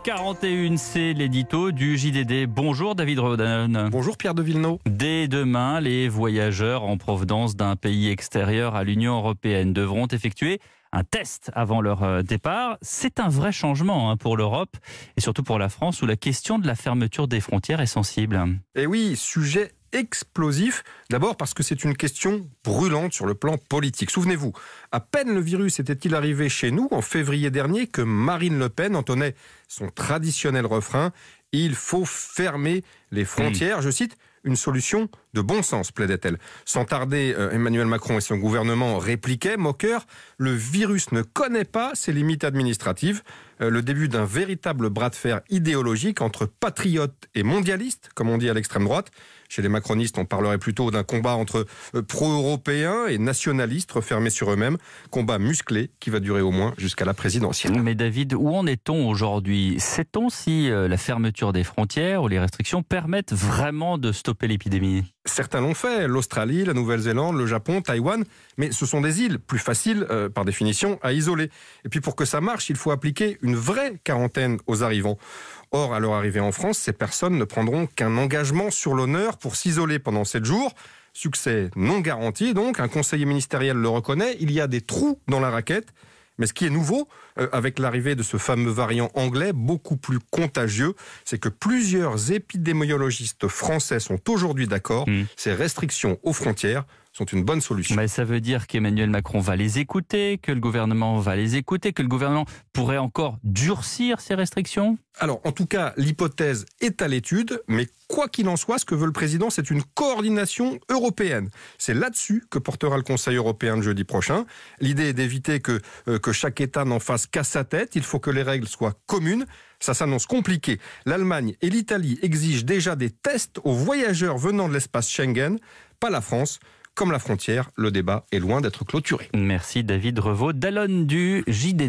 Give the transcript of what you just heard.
7h41, c'est l'édito du JDD. Bonjour David Rodan. Bonjour Pierre de Villeneuve. Dès demain, les voyageurs en provenance d'un pays extérieur à l'Union européenne devront effectuer un test avant leur départ. C'est un vrai changement pour l'Europe et surtout pour la France où la question de la fermeture des frontières est sensible. Et oui, sujet explosif. D'abord parce que c'est une question brûlante sur le plan politique. Souvenez-vous, à peine le virus était-il arrivé chez nous en février dernier que Marine Le Pen entonnait son traditionnel refrain « Il faut fermer les frontières ». Je cite, « une solution de bon sens », plaidait-elle. Sans tarder, Emmanuel Macron et son gouvernement répliquaient, moqueurs, « le virus ne connaît pas ses limites administratives ». Le début d'un véritable bras de fer idéologique entre patriotes et mondialistes, comme on dit à l'extrême droite. Chez les macronistes, on parlerait plutôt d'un combat entre pro-européens et nationalistes refermés sur eux-mêmes. Combat musclé qui va durer au moins jusqu'à la présidentielle. Mais David, où en est-on aujourd'hui ? Sait-on si la fermeture des frontières ou les restrictions permettent vraiment de stopper l'épidémie ? Certains l'ont fait, l'Australie, la Nouvelle-Zélande, le Japon, Taïwan, mais ce sont des îles plus faciles, par définition, à isoler. Et puis pour que ça marche, il faut appliquer une vraie quarantaine aux arrivants. Or, à leur arrivée en France, ces personnes ne prendront qu'un engagement sur l'honneur pour s'isoler pendant 7 jours. Succès non garanti, donc, un conseiller ministériel le reconnaît, il y a des trous dans la raquette. Mais ce qui est nouveau, avec l'arrivée de ce fameux variant anglais, beaucoup plus contagieux, c'est que plusieurs épidémiologistes français sont aujourd'hui d'accord. Ces restrictions aux frontières sont une bonne solution. Mais ça veut dire qu'Emmanuel Macron va les écouter, que le gouvernement va les écouter, que le gouvernement pourrait encore durcir ces restrictions ? Alors, en tout cas, l'hypothèse est à l'étude, mais quoi qu'il en soit, ce que veut le président, c'est une coordination européenne. C'est là-dessus que portera le Conseil européen de jeudi prochain. L'idée est d'éviter que chaque État n'en fasse qu'à sa tête. Il faut que les règles soient communes. Ça s'annonce compliqué. L'Allemagne et l'Italie exigent déjà des tests aux voyageurs venant de l'espace Schengen, pas la France. Comme la frontière, le débat est loin d'être clôturé. Merci David Revaud, d'Allonne du JDD.